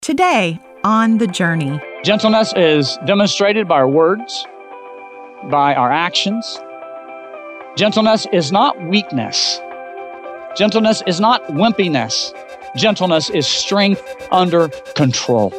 Today on The Journey. Gentleness is demonstrated by our words, by our actions. Gentleness is not weakness. Gentleness is not wimpiness. Gentleness is strength under control.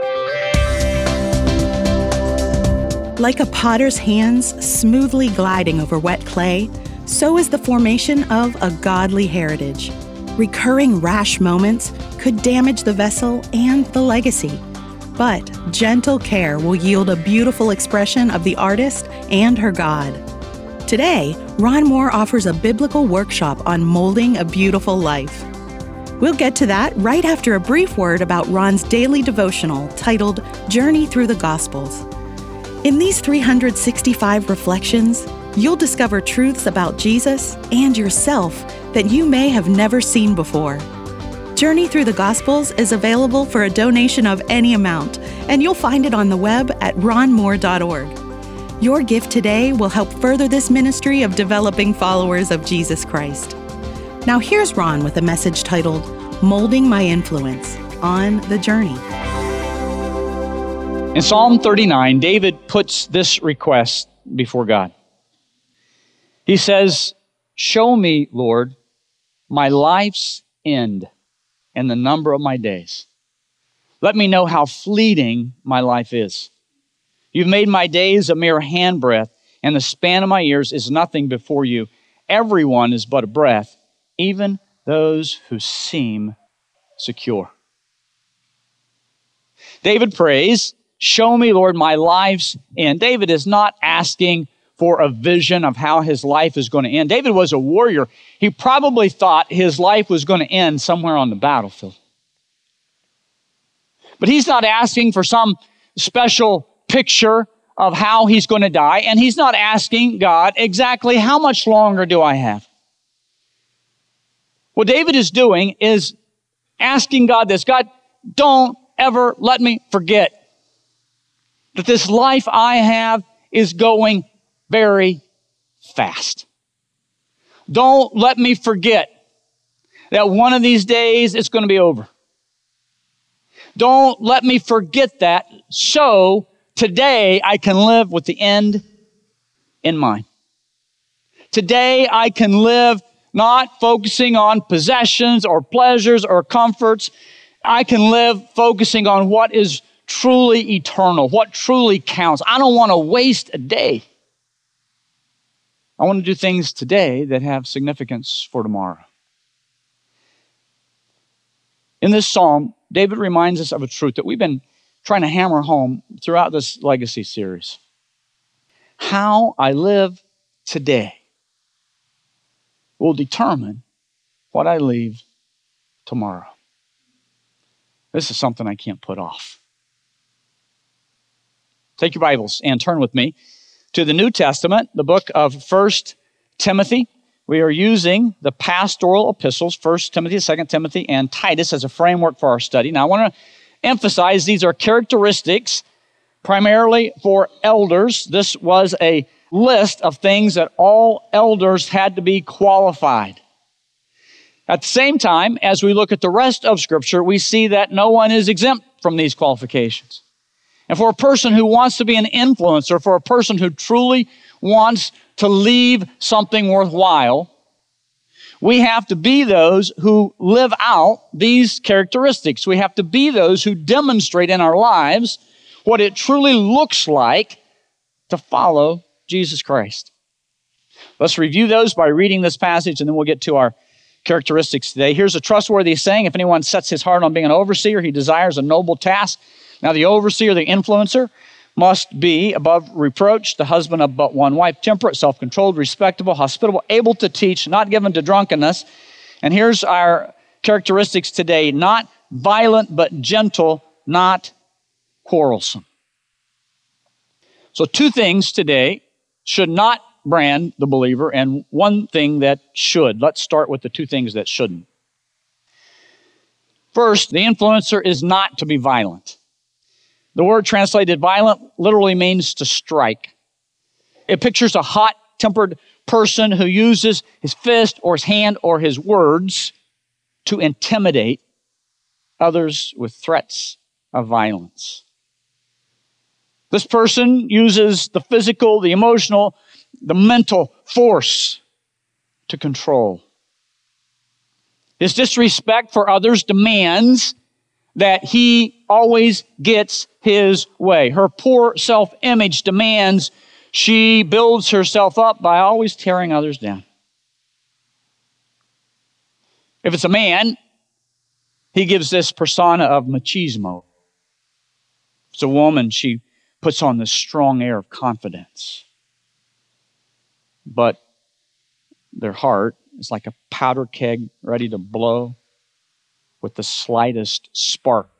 Like a potter's hands smoothly gliding over wet clay, so is the formation of a godly heritage. Recurring rash moments could damage the vessel and the legacy, but gentle care will yield a beautiful expression of the artist and her God. Today, Ron Moore offers a biblical workshop on molding a beautiful life. We'll get to that right after a brief word about Ron's daily devotional titled Journey Through the Gospels. In these 365 reflections, you'll discover truths about Jesus and yourself that you may have never seen before. Journey Through the Gospels is available for a donation of any amount, and you'll find it on the web at ronmoore.org. Your gift today will help further this ministry of developing followers of Jesus Christ. Now here's Ron with a message titled, Molding My Influence, on The Journey. In Psalm 39, David puts this request before God. He says, "Show me, Lord, my life's end and the number of my days. Let me know how fleeting my life is. You've made my days a mere handbreadth, and the span of my years is nothing before you. Everyone is but a breath, even those who seem secure." David prays, "Show me, Lord, my life's end." David is not asking for a vision of how his life is going to end. David was a warrior. He probably thought his life was going to end somewhere on the battlefield. But he's not asking for some special picture of how he's going to die, and he's not asking God exactly how much longer do I have. What David is doing is asking God this: God, don't ever let me forget that this life I have is going very fast. Don't let me forget that one of these days it's going to be over. Don't let me forget that, so today I can live with the end in mind. Today I can live not focusing on possessions or pleasures or comforts. I can live focusing on what is truly eternal, what truly counts. I don't want to waste a day. I want to do things today that have significance for tomorrow. In this psalm, David reminds us of a truth that we've been trying to hammer home throughout this legacy series. How I live today will determine what I leave tomorrow. This is something I can't put off. Take your Bibles and turn with me to the New Testament, the book of 1 Timothy. We are using the pastoral epistles, 1 Timothy, 2 Timothy, and Titus as a framework for our study. Now, I want to emphasize these are characteristics primarily for elders. This was a list of things that all elders had to be qualified. At the same time, as we look at the rest of Scripture, we see that no one is exempt from these qualifications. And for a person who wants to be an influencer, for a person who truly wants to leave something worthwhile, we have to be those who live out these characteristics. We have to be those who demonstrate in our lives what it truly looks like to follow Jesus Christ. Let's review those by reading this passage, and then we'll get to our characteristics today. Here's a trustworthy saying: if anyone sets his heart on being an overseer, he desires a noble task. Now the overseer, the influencer, must be above reproach, the husband of but one wife, temperate, self-controlled, respectable, hospitable, able to teach, not given to drunkenness. And here's our characteristics today: not violent, but gentle, not quarrelsome. So 2 things today should not brand the believer, and 1 thing that should. Let's start with the 2 things that shouldn't. First, the influencer is not to be violent. The word translated violent literally means to strike. It pictures a hot-tempered person who uses his fist or his hand or his words to intimidate others with threats of violence. This person uses the physical, the emotional, the mental force to control. His disrespect for others demands that he always gets his way. Her poor self-image demands she builds herself up by always tearing others down. If it's a man, he gives this persona of machismo. If it's a woman, she puts on this strong air of confidence. But their heart is like a powder keg ready to blow with the slightest spark.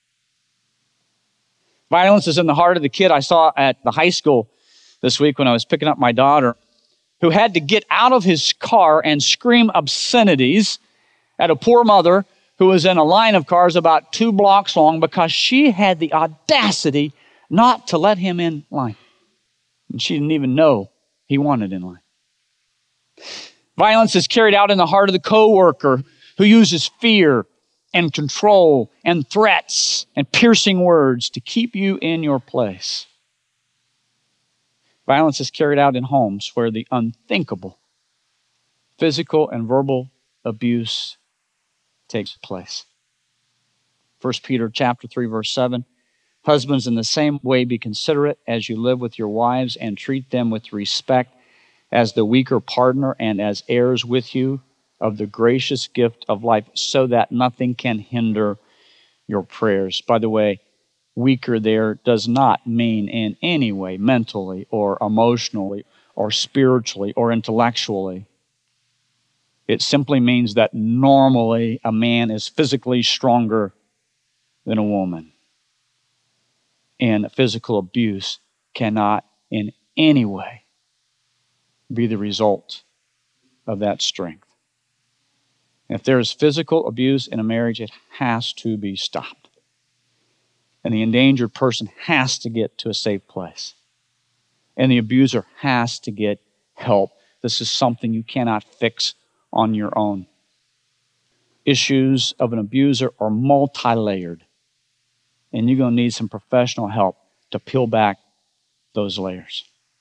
Violence is in the heart of the kid I saw at the high school this week when I was picking up my daughter, who had to get out of his car and scream obscenities at a poor mother who was in a line of cars about 2 blocks long because she had the audacity not to let him in line. And she didn't even know he wanted in line. Violence is carried out in the heart of the coworker who uses fear and control and threats and piercing words to keep you in your place. Violence is carried out in homes where the unthinkable physical and verbal abuse takes place. 1 Peter chapter 3, verse 7, husbands, in the same way be considerate as you live with your wives and treat them with respect as the weaker partner and as heirs with you of the gracious gift of life, so that nothing can hinder your prayers. By the way, weaker there does not mean in any way mentally or emotionally or spiritually or intellectually. It simply means that normally a man is physically stronger than a woman. And physical abuse cannot in any way be the result of that strength. If there is physical abuse in a marriage, it has to be stopped. And the endangered person has to get to a safe place. And the abuser has to get help. This is something you cannot fix on your own. Issues of an abuser are multi-layered. And you're going to need some professional help to peel back those layers.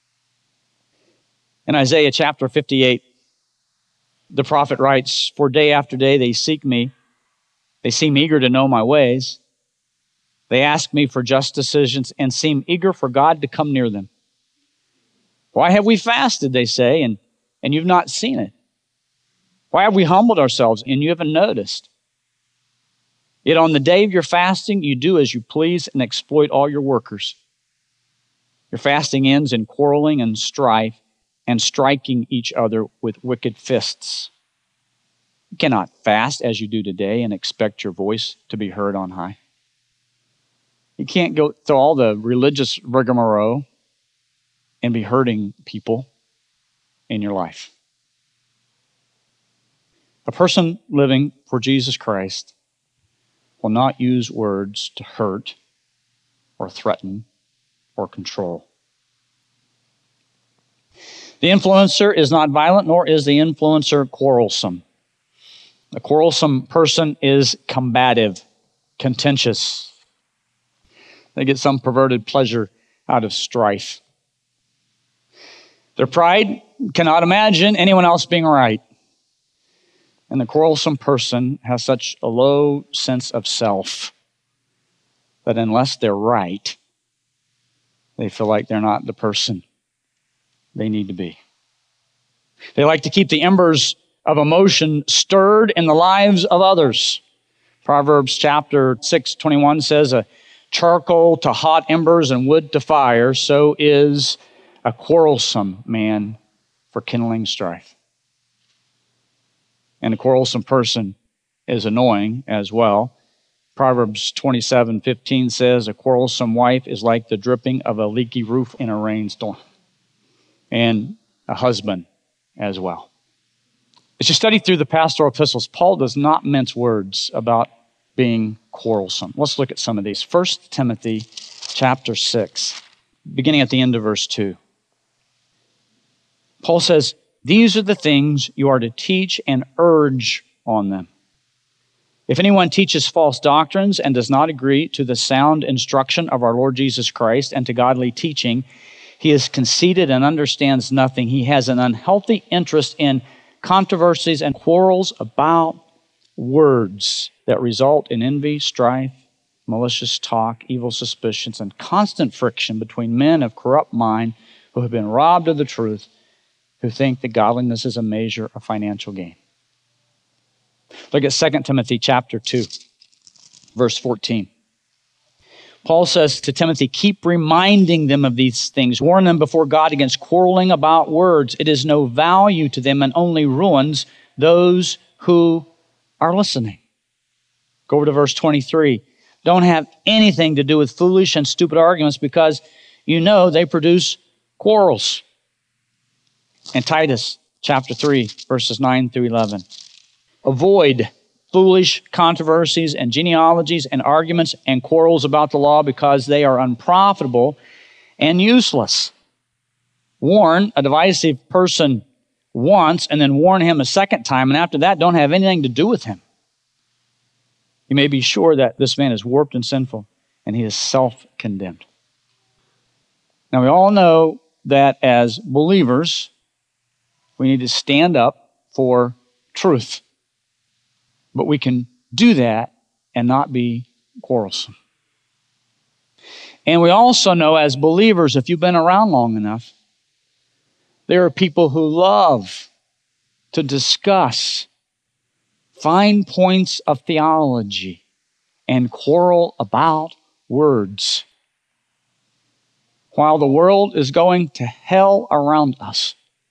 In Isaiah chapter 58, the prophet writes, "For day after day they seek me. They seem eager to know my ways. They ask me for just decisions and seem eager for God to come near them. Why have we fasted," they say, and you've not seen it? Why have we humbled ourselves and you haven't noticed? Yet on the day of your fasting, you do as you please and exploit all your workers. Your fasting ends in quarreling and strife and striking each other with wicked fists. You cannot fast as you do today and expect your voice to be heard on high. You can't go through all the religious rigmarole and be hurting people in your life. A person living for Jesus Christ will not use words to hurt or threaten or control. The influencer is not violent, nor is the influencer quarrelsome. A quarrelsome person is combative, contentious. They get some perverted pleasure out of strife. Their pride cannot imagine anyone else being right. And the quarrelsome person has such a low sense of self that unless they're right, they feel like they're not the person they need to be. They like to keep the embers of emotion stirred in the lives of others. Proverbs chapter 6:21 says, "A charcoal to hot embers and wood to fire, so is a quarrelsome man for kindling strife." And a quarrelsome person is annoying as well. Proverbs 27:15 says, "A quarrelsome wife is like the dripping of a leaky roof in a rainstorm." And a husband as well. As you study through the pastoral epistles, Paul does not mince words about being quarrelsome. Let's look at some of these. 1 Timothy chapter 6, beginning at the end of verse 2. Paul says, "These are the things you are to teach and urge on them. If anyone teaches false doctrines and does not agree to the sound instruction of our Lord Jesus Christ and to godly teaching, he is conceited and understands nothing. He has an unhealthy interest in controversies and quarrels about words that result in envy, strife, malicious talk, evil suspicions, and constant friction between men of corrupt mind who have been robbed of the truth, who think that godliness is a measure of financial gain. Look at 2 Timothy chapter 2, verse 14. Paul says to Timothy, keep reminding them of these things. Warn them before God against quarreling about words. It is no value to them and only ruins those who are listening. Go over to verse 23. Don't have anything to do with foolish and stupid arguments because you know they produce quarrels. And Titus chapter 3, verses 9 through 11. Avoid foolish controversies and genealogies and arguments and quarrels about the law because they are unprofitable and useless. Warn a divisive person once and then warn him a second time, and after that, don't have anything to do with him. You may be sure that this man is warped and sinful, and he is self-condemned. Now, we all know that as believers, we need to stand up for truth. But we can do that and not be quarrelsome. And we also know as believers, if you've been around long enough, there are people who love to discuss fine points of theology and quarrel about words. While the world is going to hell around us,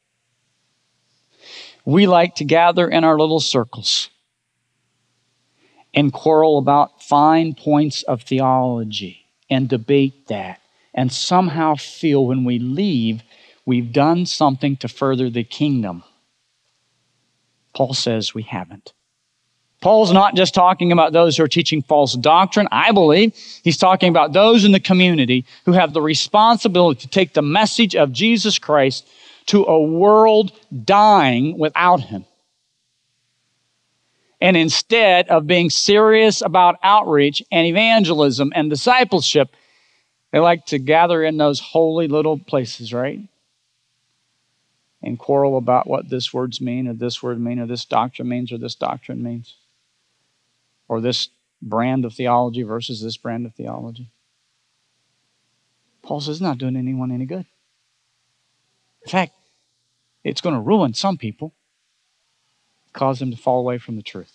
we like to gather in our little circles and quarrel about fine points of theology and debate that and somehow feel when we leave, we've done something to further the kingdom. Paul says we haven't. Paul's not just talking about those who are teaching false doctrine. I believe he's talking about those in the community who have the responsibility to take the message of Jesus Christ to a world dying without him. And instead of being serious about outreach and evangelism and discipleship, they like to gather in those holy little places, right? And quarrel about what this words mean, or this word mean, or this doctrine means, or this doctrine means. Or this brand of theology versus this brand of theology. Paul says it's not doing anyone any good. In fact, it's going to ruin some people, cause them to fall away from the truth.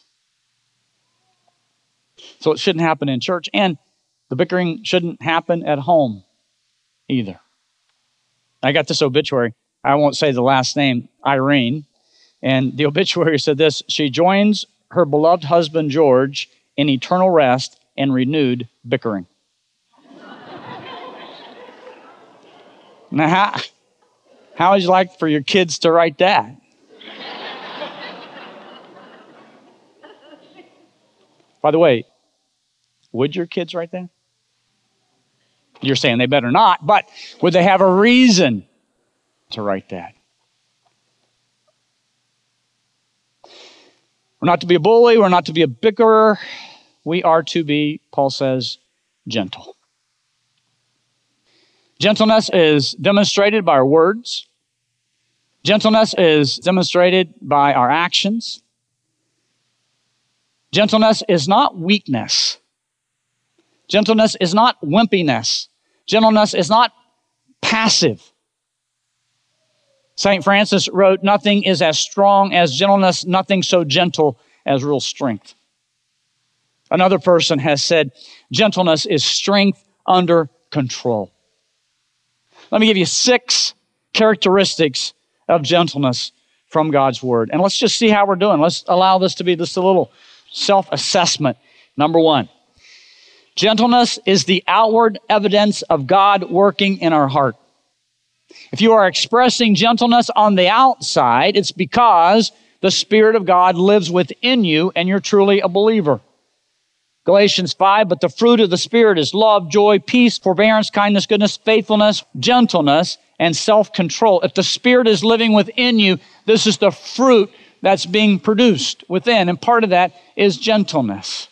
So it shouldn't happen in church, and the bickering shouldn't happen at home either. I got this obituary. I won't say the last name, Irene. And the obituary said this: she joins her beloved husband, George, in eternal rest and renewed bickering. Now, how would you like for your kids to write that? By the way, would your kids write that? You're saying they better not, but would they have a reason to write that? We're not to be a bully. We're not to be a bickerer. We are to be, Paul says, gentle. Gentleness is demonstrated by our words. Gentleness is demonstrated by our actions. Gentleness is not weakness. Gentleness is not wimpiness. Gentleness is not passive. St. Francis wrote, nothing is as strong as gentleness, nothing so gentle as real strength. Another person has said, gentleness is strength under control. Let me give you 6 characteristics of gentleness from God's Word. And let's just see how we're doing. Let's allow this to be just a little self-assessment. Number 1, gentleness is the outward evidence of God working in our heart. If you are expressing gentleness on the outside, it's because the Spirit of God lives within you and you're truly a believer. Galatians 5, but the fruit of the Spirit is love, joy, peace, forbearance, kindness, goodness, faithfulness, gentleness, and self-control. If the Spirit is living within you, this is the fruit that's being produced within, and part of that is gentleness.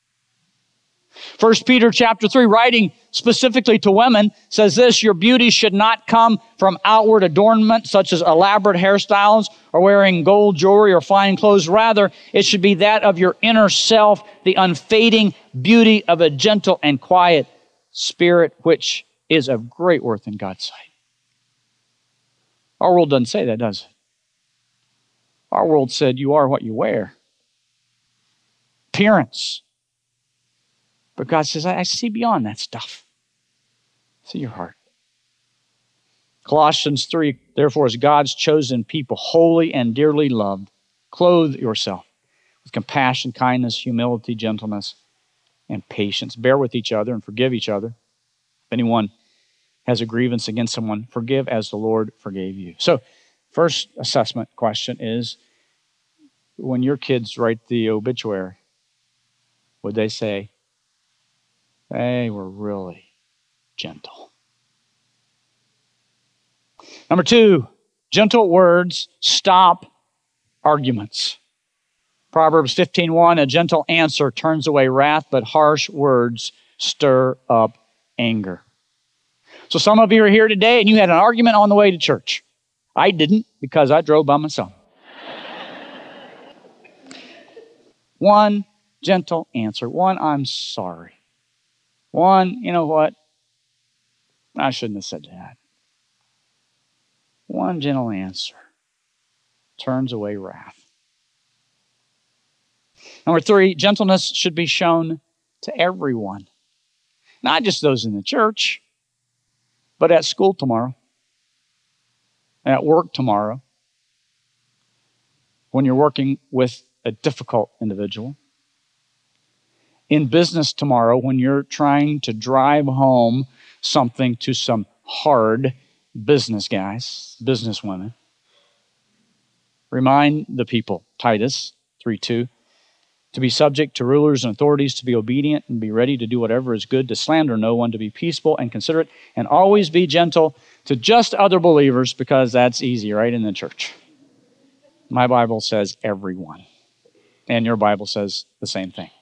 1 Peter chapter 3, writing specifically to women, says this: your beauty should not come from outward adornment, such as elaborate hairstyles or wearing gold jewelry or fine clothes. Rather, it should be that of your inner self, the unfading beauty of a gentle and quiet spirit, which is of great worth in God's sight. Our world doesn't say that, does it? Our world said you are what you wear. Appearance. But God says, I see beyond that stuff. I see your heart. Colossians 3, therefore, as God's chosen people, holy and dearly loved, clothe yourself with compassion, kindness, humility, gentleness, and patience. Bear with each other and forgive each other. If anyone has a grievance against someone, forgive as the Lord forgave you. So, first assessment question is, when your kids write the obituary, would they say, they were really gentle? Number 2, gentle words stop arguments. Proverbs 15:1, a gentle answer turns away wrath, but harsh words stir up anger. So some of you are here today and you had an argument on the way to church. I didn't, because I drove by myself. One gentle answer. One, I'm sorry. One, you know what? I shouldn't have said that. One gentle answer turns away wrath. Number 3, gentleness should be shown to everyone. Not just those in the church, but at school tomorrow, at work tomorrow, when you're working with a difficult individual, in business tomorrow, when you're trying to drive home something to some hard business guys, business women. Remind the people, Titus 3:2, to be subject to rulers and authorities, to be obedient and be ready to do whatever is good, to slander no one, to be peaceable and considerate, and always be gentle to just other believers, because that's easy, right, in the church. My Bible says everyone, and your Bible says the same thing.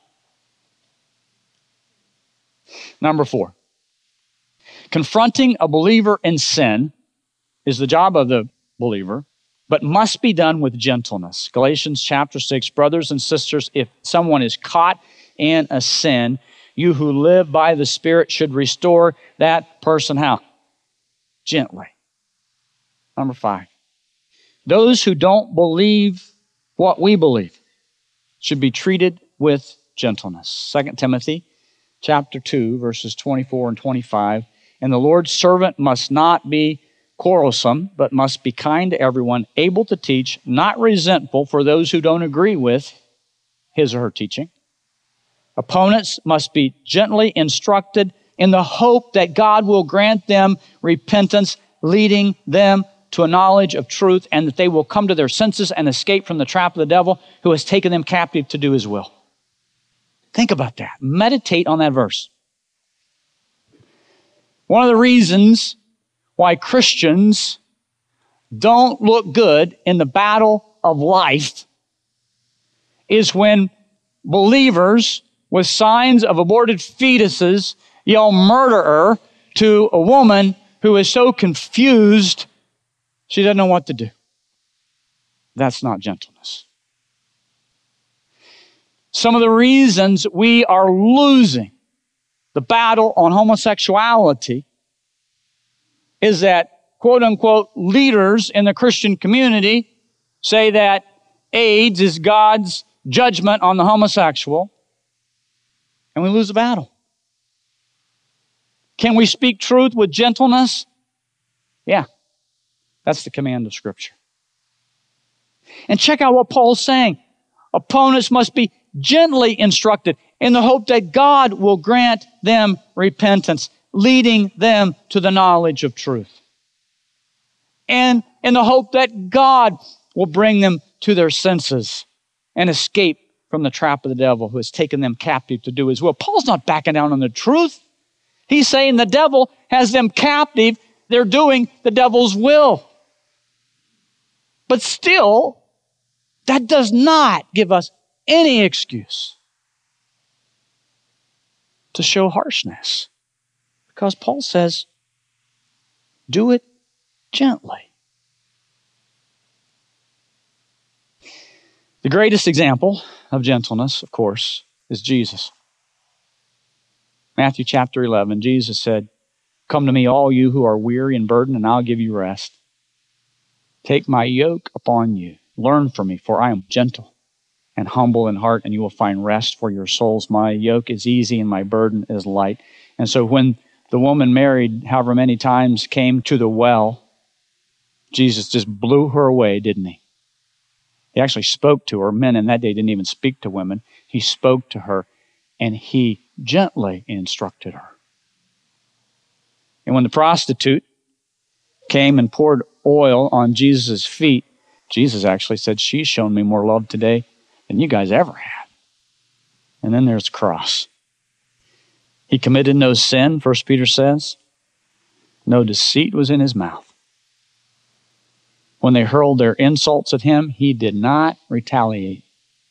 Number 4, confronting a believer in sin is the job of the believer, but must be done with gentleness. Galatians chapter 6, brothers and sisters, if someone is caught in a sin, you who live by the Spirit should restore that person how? Gently. Number 5, those who don't believe what we believe should be treated with gentleness. 2 Timothy chapter 2, verses 24 and 25, and the Lord's servant must not be quarrelsome, but must be kind to everyone, able to teach, not resentful for those who don't agree with his or her teaching. Opponents must be gently instructed in the hope that God will grant them repentance, leading them to a knowledge of truth, and that they will come to their senses and escape from the trap of the devil who has taken them captive to do his will. Think about that. Meditate on that verse. One of the reasons why Christians don't look good in the battle of life is when believers with signs of aborted fetuses yell murderer to a woman who is so confused she doesn't know what to do. That's not gentleness. Some of the reasons we are losing the battle on homosexuality is that, quote unquote, leaders in the Christian community say that AIDS is God's judgment on the homosexual, and we lose the battle. Can we speak truth with gentleness? Yeah, that's the command of Scripture. And check out what Paul's saying. Opponents must be gently instructed in the hope that God will grant them repentance, leading them to the knowledge of truth. And in the hope that God will bring them to their senses and escape from the trap of the devil who has taken them captive to do his will. Paul's not backing down on the truth. He's saying the devil has them captive. They're doing the devil's will. But still, That does not give us any excuse to show harshness. Because Paul says, do it gently. The greatest example of gentleness, of course, is Jesus. Matthew chapter 11, Jesus said, come to me, all you who are weary and burdened, and I'll give you rest. Take my yoke upon you. Learn from me, for I am gentle and humble in heart, and you will find rest for your souls. My yoke is easy and my burden is light. And so when the woman married, however many times, came to the well, Jesus just blew her away, didn't he? He actually spoke to her. Men in that day didn't even speak to women. He spoke to her, and he gently instructed her. And when the prostitute came and poured oil on Jesus' feet, Jesus actually said, she's shown me more love today than you guys ever had. And then there's the cross. He committed no sin, 1 Peter says. No deceit was in his mouth. When they hurled their insults at him, he did not retaliate.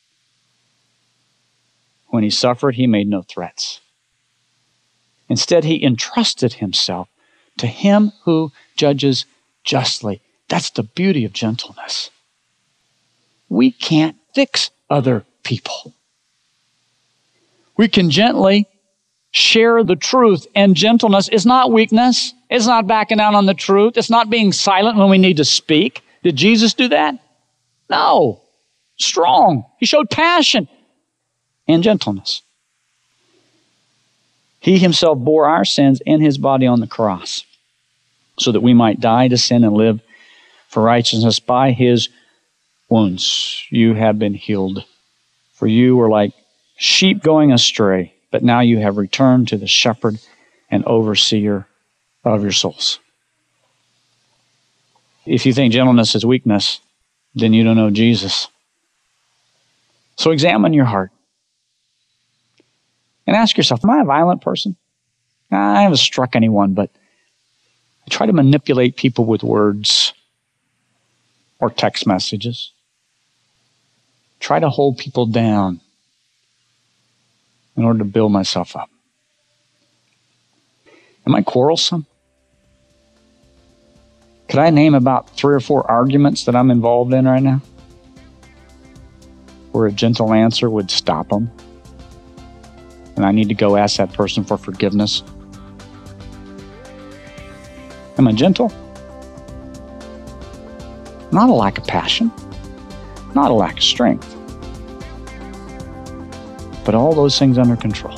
When he suffered, he made no threats. Instead, he entrusted himself to him who judges justly. That's the beauty of gentleness. We can't fix other people. We can gently share the truth, and gentleness is not weakness. It's not backing down on the truth. It's not being silent when we need to speak. Did Jesus do that? No. Strong. He showed passion and gentleness. He himself bore our sins in his body on the cross so that we might die to sin and live for righteousness. By his wounds you have been healed. For you were like sheep going astray, but now you have returned to the shepherd and overseer of your souls. If you think gentleness is weakness, then you don't know Jesus. So examine your heart and ask yourself, am I a violent person? I haven't struck anyone, but I try to manipulate people with words or text messages. Try to hold people down in order to build myself up. Am I quarrelsome? Could I name about 3 or 4 arguments that I'm involved in right now where a gentle answer would stop them? And I need to go ask that person for forgiveness. Am I gentle? Not a lack of passion, not a lack of strength, but all those things under control.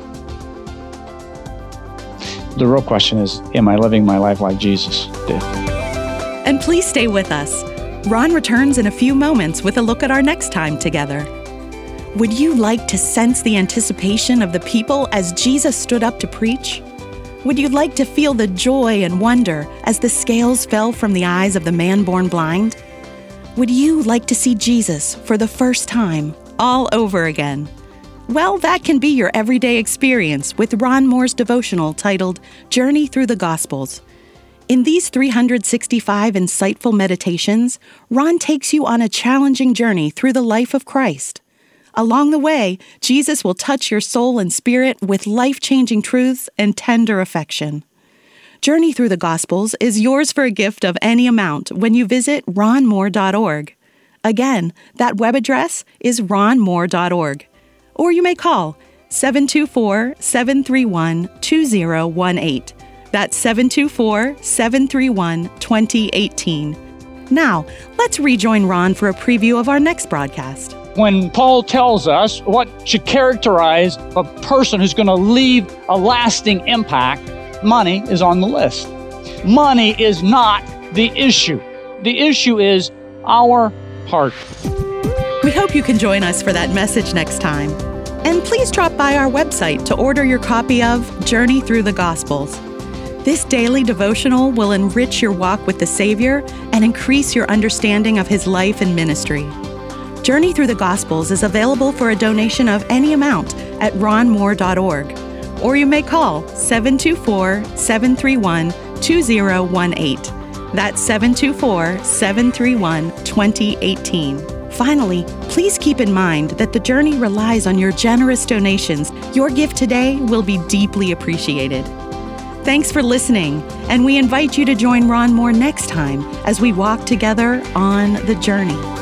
The real question is, am I living my life like Jesus did? And please stay with us. Ron returns in a few moments with a look at our next time together. Would you like to sense the anticipation of the people as Jesus stood up to preach? Would you like to feel the joy and wonder as the scales fell from the eyes of the man born blind? Would you like to see Jesus for the first time, all over again? Well, that can be your everyday experience with Ron Moore's devotional titled Journey Through the Gospels. In these 365 insightful meditations, Ron takes you on a challenging journey through the life of Christ. Along the way, Jesus will touch your soul and spirit with life-changing truths and tender affection. Journey Through the Gospels is yours for a gift of any amount when you visit ronmoore.org. Again, that web address is ronmoore.org. Or you may call 724-731-2018. That's 724-731-2018. Now, let's rejoin Ron for a preview of our next broadcast. When Paul tells us what should characterize a person who's going to leave a lasting impact, money is on the list. Money is not the issue. The issue is our heart. We hope you can join us for that message next time. And please drop by our website to order your copy of Journey Through the Gospels. This daily devotional will enrich your walk with the Savior and increase your understanding of His life and ministry. Journey Through the Gospels is available for a donation of any amount at ronmoore.org, or you may call 724-731-2018. That's 724-731-2018. Finally, please keep in mind that the journey relies on your generous donations. Your gift today will be deeply appreciated. Thanks for listening, and we invite you to join Ron Moore next time as we walk together on the journey.